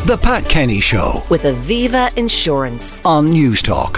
The Pat Kenny Show with Aviva Insurance on Newstalk.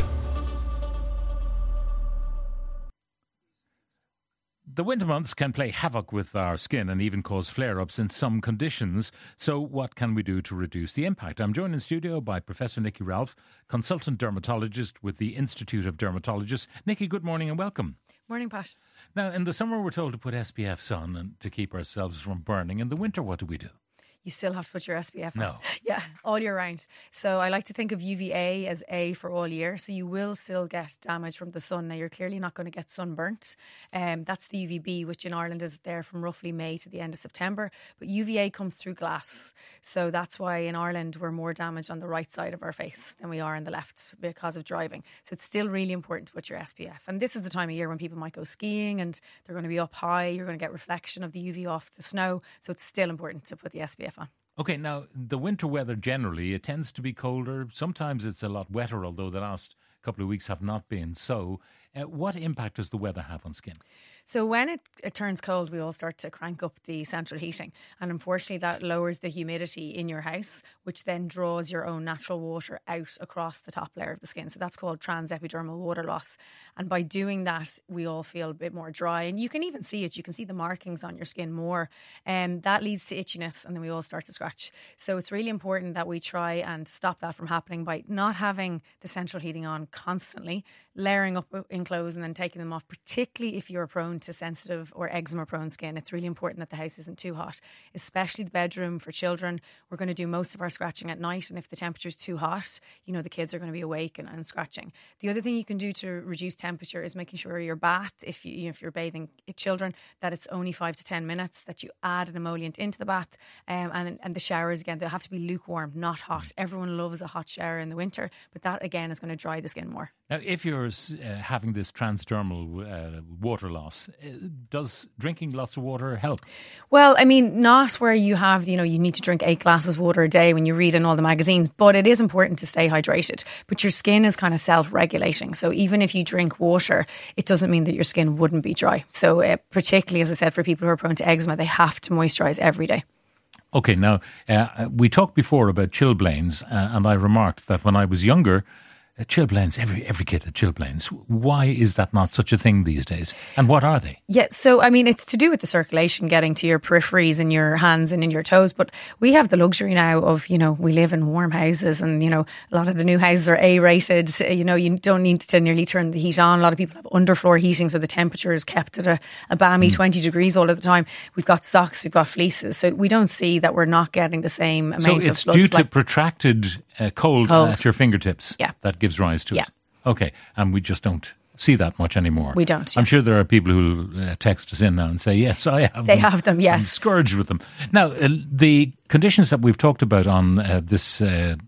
The winter months can play havoc with our skin and even cause flare-ups in some conditions. So what can we do to reduce the impact? I'm joined in studio by Professor Nikki Ralph, consultant dermatologist with the Institute of Dermatologists. Nikki, good morning and welcome. Morning, Pat. Now, in the summer, we're told to put SPFs on and to keep ourselves from burning. In the winter, what do we do? You still have to put your SPF on. No. Yeah, all year round. So I like to think of UVA as A for all year. So you will still get damage from the sun. Now, you're clearly not going to get sunburnt. That's the UVB, which in Ireland is there from roughly May to the end of September. But UVA comes through glass. So that's why in Ireland we're more damaged on the right side of our face than we are on the left because of driving. So it's still really important to put your SPF. And this is the time of year when people might go skiing and they're going to be up high. You're going to get reflection of the UV off the snow. So it's still important to put the SPF on. Okay, now, the winter weather generally, it tends to be colder. Sometimes it's a lot wetter, although the last couple of weeks have not been so. What impact does the weather have on skin? So when it turns cold, we all start to crank up the central heating. And unfortunately, that lowers the humidity in your house, which then draws your own natural water out across the top layer of the skin. So that's called transepidermal water loss. And by doing that, we all feel a bit more dry. And you can even see it. You can see the markings on your skin more. And that leads to itchiness. And then we all start to scratch. So it's really important that we try and stop that from happening by not having the central heating on constantly, layering up in clothes and then taking them off, particularly if you're prone to sensitive or eczema prone skin. It's really important that the house isn't too hot, especially the bedroom for children. We're going to do most of our scratching at night, and if the temperature is too hot, the kids are going to be awake and scratching. The other thing you can do to reduce temperature is making sure your bath, if you're bathing children, that it's only 5 to 10 minutes, that you add an emollient into the bath, and the showers, again, they have to be lukewarm, not hot. Everyone loves a hot shower in the winter, but that again is going to dry the skin more. Now, if you're having this transdermal water loss, does drinking lots of water help? Well, I mean, not where you have, you need to drink 8 glasses of water a day when you read in all the magazines, but it is important to stay hydrated. But your skin is kind of self-regulating. So even if you drink water, it doesn't mean that your skin wouldn't be dry. So particularly, as I said, for people who are prone to eczema, they have to moisturise every day. Okay, now, we talked before about chilblains, and I remarked that when I was younger, chilblains, every kid had chilblains. Why is that not such a thing these days? And what are they? Yeah, so I mean, it's to do with the circulation getting to your peripheries in your hands and in your toes. But we have the luxury now of, we live in warm houses and, a lot of the new houses are A-rated. You don't need to nearly turn the heat on. A lot of people have underfloor heating, so the temperature is kept at a balmy 20 degrees all of the time. We've got socks, we've got fleeces. So we don't see that we're not getting the same amount of blood. So it's due to protracted cold at your fingertips. Yeah. That gives rise to it. Okay, and we just don't see that much anymore. We don't. I'm sure there are people who text us in now and say, yes, I have them. They have them, yes. I'm scourged with them. Now, the conditions that we've talked about on this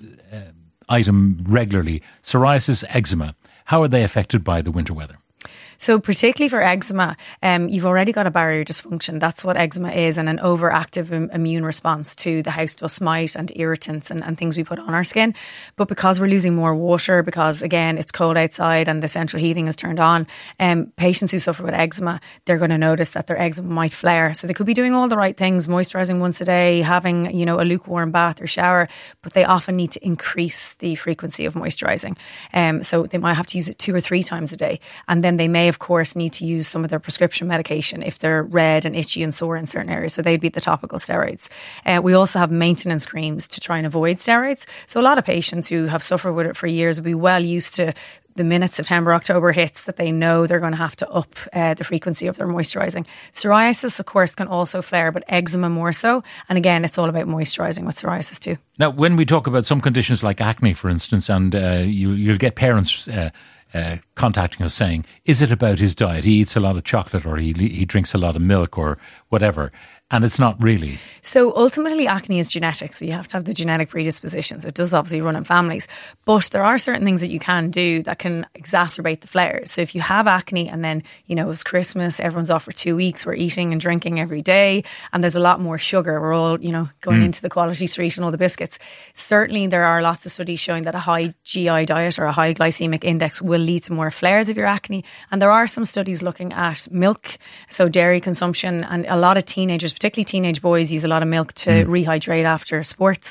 item regularly, psoriasis, eczema, how are they affected by the winter weather? So particularly for eczema, you've already got a barrier dysfunction. That's what eczema is, and an overactive immune response to the house dust mite and irritants and things we put on our skin. But because we're losing more water, because again, it's cold outside and the central heating is turned on, patients who suffer with eczema, they're going to notice that their eczema might flare. So they could be doing all the right things, moisturising once a day, having, a lukewarm bath or shower, but they often need to increase the frequency of moisturising. So they might have to use it 2 or 3 times a day. And then they may, of course, need to use some of their prescription medication if they're red and itchy and sore in certain areas. So they'd be the topical steroids. We also have maintenance creams to try and avoid steroids. So a lot of patients who have suffered with it for years will be well used to the minute September, October hits, that they know they're going to have to up the frequency of their moisturising. Psoriasis, of course, can also flare, but eczema more so. And again, it's all about moisturising with psoriasis too. Now, when we talk about some conditions like acne, for instance, and you'll get parents contacting us saying, is it about his diet? He eats a lot of chocolate or he drinks a lot of milk or whatever. And it's not really. So ultimately acne is genetic. So you have to have the genetic predisposition. So it does obviously run in families. But there are certain things that you can do that can exacerbate the flares. So if you have acne and then, it's Christmas, everyone's off for 2 weeks, we're eating and drinking every day, and there's a lot more sugar. We're all, going into the quality street and all the biscuits. Certainly there are lots of studies showing that a high GI diet or a high glycemic index will lead to more flares of your acne. And there are some studies looking at milk, so dairy consumption, and a lot of teenagers particularly teenage boys, use a lot of milk to rehydrate after sports.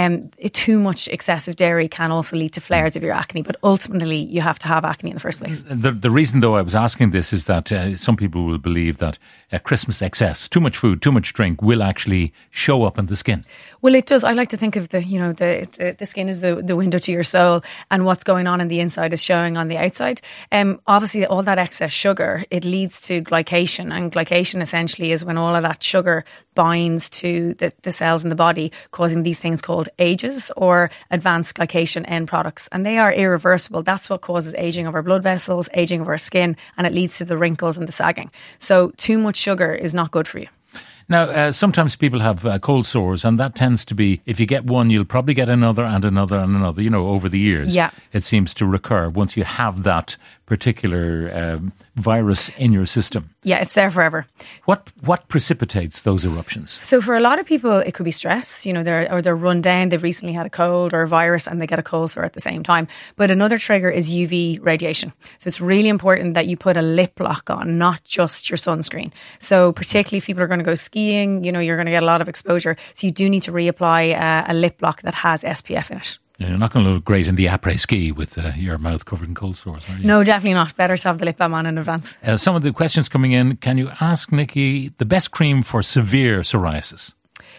Too much excessive dairy can also lead to flares of your acne, but ultimately you have to have acne in the first place. The reason, though, I was asking this is that some people will believe that Christmas excess, too much food, too much drink, will actually show up in the skin. Well, it does. I like to think of the skin as the window to your soul, and what's going on in the inside is showing on the outside. Obviously, all that excess sugar, it leads to glycation, and glycation essentially is when all of that sugar binds to the cells in the body, causing these things called ages or advanced glycation end products, and they are irreversible. That's what causes aging of our blood vessels, aging of our skin, and it leads to the wrinkles and the sagging. So too much sugar is not good for you. Now, sometimes people have cold sores, and that tends to be, if you get one, you'll probably get another and another and another, over the years. Yeah. It seems to recur once you have that particular virus in your system. Yeah, it's there forever. What precipitates those eruptions? So for a lot of people, it could be stress, they're run down, they've recently had a cold or a virus and they get a cold sore at the same time. But another trigger is UV radiation. So it's really important that you put a lip lock on, not just your sunscreen. So particularly if people are going to go skiing, you're going to get a lot of exposure. So you do need to reapply a lip lock that has SPF in it. You're not going to look great in the après-ski with your mouth covered in cold sores, are you? No, definitely not. Better to have the lip balm on in advance. Some of the questions coming in, can you ask Nikki the best cream for severe psoriasis?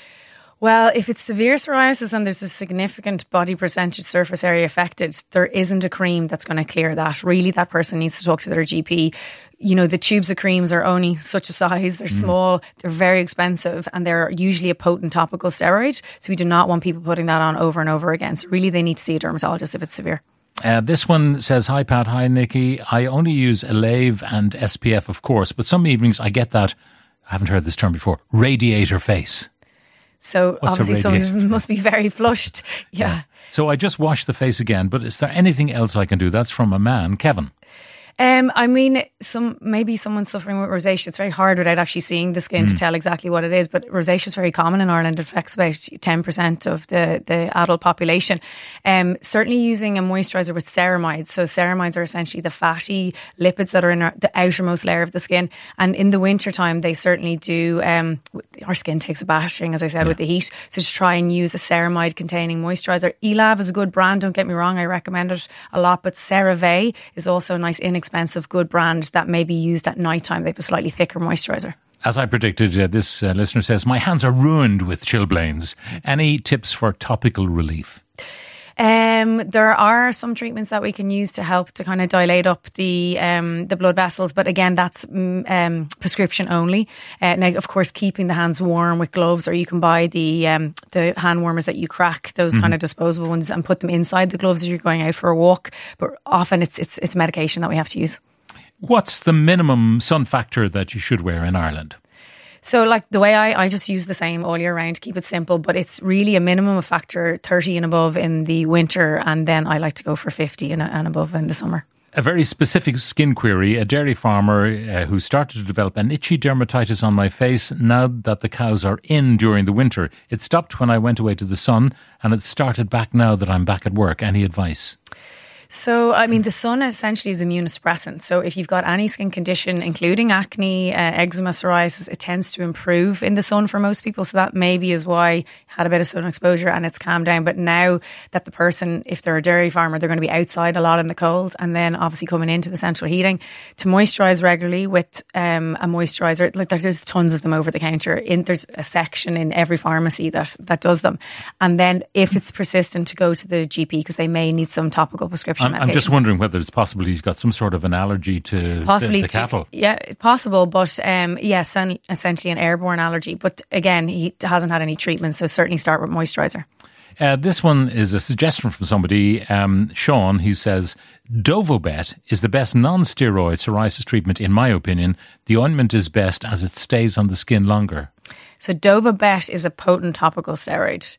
Well, if it's severe psoriasis and there's a significant body percentage surface area affected, there isn't a cream that's going to clear that. Really, that person needs to talk to their GP. The tubes of creams are only such a size. They're small, they're very expensive, and they're usually a potent topical steroid. So we do not want people putting that on over and over again. So really, they need to see a dermatologist if it's severe. This one says, hi Pat, hi Nikki. I only use Aleve and SPF, of course, but some evenings I get that, I haven't heard this term before, radiator face. So What's obviously someone must be very flushed. Yeah. So I just wash the face again, but is there anything else I can do? That's from a man, Kevin. Maybe someone suffering with rosacea. It's very hard without actually seeing the skin to tell exactly what it is. But rosacea is very common in Ireland. It affects about 10% of the adult population. Certainly using a moisturiser with ceramides. So ceramides are essentially the fatty lipids that are in the outermost layer of the skin. And in the wintertime, they certainly do. Our skin takes a battering, as I said, with the heat. So just try and use a ceramide containing moisturiser. Elav is a good brand. Don't get me wrong. I recommend it a lot. But CeraVe is also a nice, inexpensive, good brand that may be used at night time. They have a slightly thicker moisturiser. As I predicted, this listener says, my hands are ruined with chilblains. Any tips for topical relief? There are some treatments that we can use to help to kind of dilate up the blood vessels, but again, that's prescription only. Now, of course, keeping the hands warm with gloves, or you can buy the hand warmers that you crack, those kind of disposable ones, and put them inside the gloves if you're going out for a walk. But often it's medication that we have to use. What's the minimum sun factor that you should wear in Ireland? So like the way I just use the same all year round, keep it simple, but it's really a minimum of factor 30 and above in the winter, and then I like to go for 50 and above in the summer. A very specific skin query. A dairy farmer who started to develop an itchy dermatitis on my face now that the cows are in during the winter. It stopped when I went away to the sun, and it started back now that I'm back at work. Any advice? So, the sun essentially is immunosuppressant. So if you've got any skin condition, including acne, eczema, psoriasis, it tends to improve in the sun for most people. So that maybe is why you had a bit of sun exposure and it's calmed down. But now that the person, if they're a dairy farmer, they're going to be outside a lot in the cold, and then obviously coming into the central heating, to moisturise regularly with a moisturiser. Like there's tons of them over the counter. There's a section in every pharmacy that does them. And then if it's persistent, to go to the GP, because they may need some topical prescription. I'm just wondering whether it's possible he's got some sort of an allergy to the cattle. Yeah, it's possible, but yes, essentially an airborne allergy. But again, he hasn't had any treatment, so certainly start with moisturiser. This one is a suggestion from somebody, Sean, who says, Dovobet is the best non-steroid psoriasis treatment in my opinion. The ointment is best as it stays on the skin longer. So Dovobet is a potent topical steroid.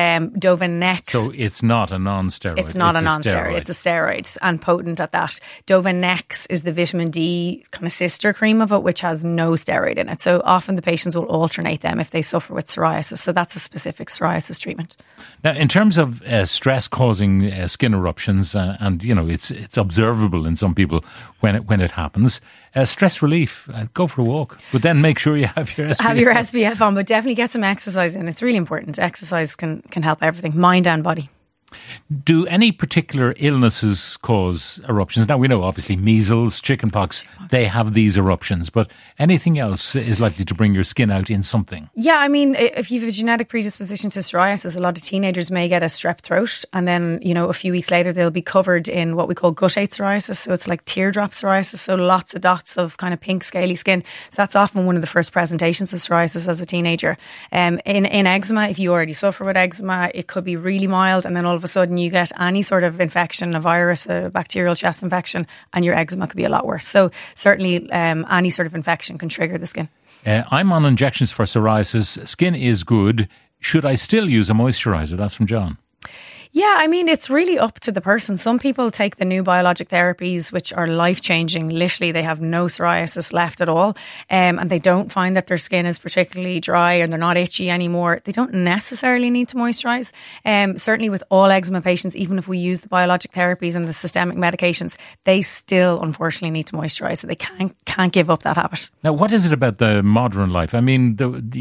Dovanex. So it's not a non-steroid. It's not a non-steroid. It's a steroid, and potent at that. Dovanex is the vitamin D kind of sister cream of it, which has no steroid in it. So often the patients will alternate them if they suffer with psoriasis. So that's a specific psoriasis treatment. Now, in terms of stress causing skin eruptions, and it's observable in some people when it happens. Stress relief, go for a walk, but then make sure you have your SPF. Have your SPF SPF on, but definitely get some exercise in. It's really important. Exercise can help everything, mind and body. Do any particular illnesses cause eruptions? Now, we know obviously measles, chickenpox, they have these eruptions, but anything else is likely to bring your skin out in something? Yeah, I mean, if you have a genetic predisposition to psoriasis, a lot of teenagers may get a strep throat, and then, a few weeks later they'll be covered in what we call guttate psoriasis. So it's like teardrop psoriasis, so lots of dots of kind of pink scaly skin. So that's often one of the first presentations of psoriasis as a teenager. In eczema, if you already suffer with eczema, it could be really mild, and then all of a sudden you get any sort of infection, a virus, a bacterial chest infection, and your eczema could be a lot worse. So certainly any sort of infection can trigger the skin. I'm on injections for psoriasis. Skin is good. Should I still use a moisturiser? That's from John. Yeah, I mean, it's really up to the person. Some people take the new biologic therapies, which are life-changing. Literally, they have no psoriasis left at all. And they don't find that their skin is particularly dry and they're not itchy anymore. They don't necessarily need to moisturise. Certainly with all eczema patients, even if we use the biologic therapies and the systemic medications, they still, unfortunately, need to moisturise. So they can't give up that habit. Now, what is it about the modern life? I mean,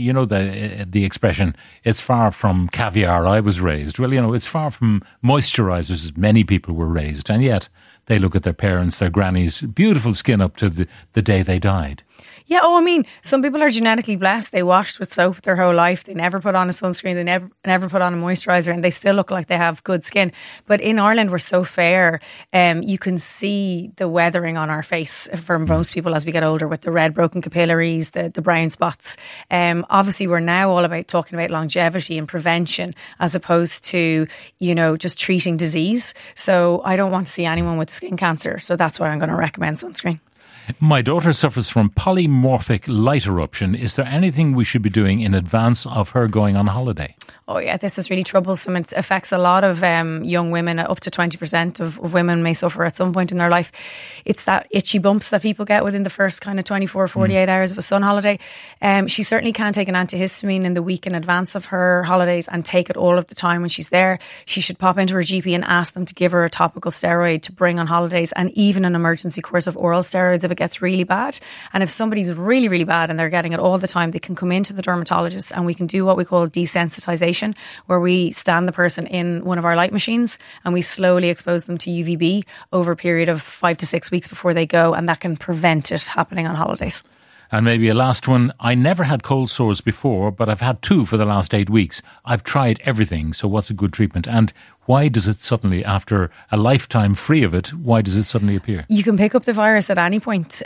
the expression, it's far from caviar I was raised. Well, it's far from moisturisers as many people were raised, and yet they look at their parents, their grannies, beautiful skin up to the day they died. Yeah, I mean, some people are genetically blessed. They washed with soap their whole life. They never put on a sunscreen. They never put on a moisturiser, and they still look like they have good skin. But in Ireland, we're so fair. You can see the weathering on our face for most people as we get older, with the red broken capillaries, the brown spots. Obviously, we're now all about talking about longevity and prevention as opposed to, just treating disease. So I don't want to see anyone with skin cancer. So that's why I'm going to recommend sunscreen. My daughter suffers from polymorphic light eruption. Is there anything we should be doing in advance of her going on holiday? Oh yeah, this is really troublesome. It affects a lot of young women. Up to 20% of women may suffer at some point in their life. It's that itchy bumps that people get within the first kind of 24, 48 hours of a sun holiday. She certainly can take an antihistamine in the week in advance of her holidays and take it all of the time when she's there. She should pop into her GP and ask them to give her a topical steroid to bring on holidays, and even an emergency course of oral steroids if it gets really bad. And if somebody's really, really bad and they're getting it all the time, they can come into the dermatologist and we can do what we call desensitization, where we stand the person in one of our light machines and we slowly expose them to UVB over a period of 5 to 6 weeks before they go, and that can prevent it happening on holidays. And maybe a last one. I never had cold sores before, but I've had 2 for the last 8 weeks. I've tried everything. So what's a good treatment? And why does it suddenly, after a lifetime free of it, why does it suddenly appear? You can pick up the virus at any point.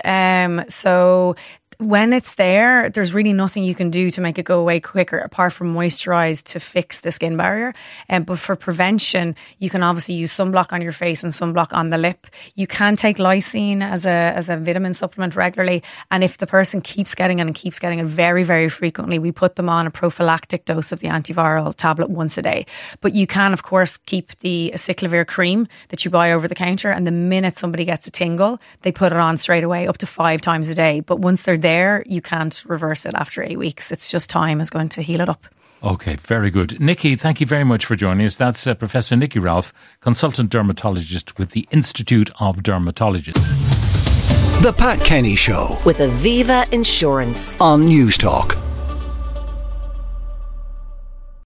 So when it's there, there's really nothing you can do to make it go away quicker apart from moisturise to fix the skin barrier. But for prevention, you can obviously use sunblock on your face and sunblock on the lip. You can take lysine as a vitamin supplement regularly. And if the person keeps getting it very, very frequently, we put them on a prophylactic dose of the antiviral tablet once a day. But you can, of course, keep the acyclovir cream that you buy over the counter. And the minute somebody gets a tingle, they put it on straight away, up to 5 times a day. But once they're there, you can't reverse it after 8 weeks. It's just time is going to heal it up. Okay, very good. Nikki, thank you very much for joining us. That's Professor Nikki Ralph, consultant dermatologist with the Institute of Dermatologists. The Pat Kenny Show with Aviva Insurance on News Talk.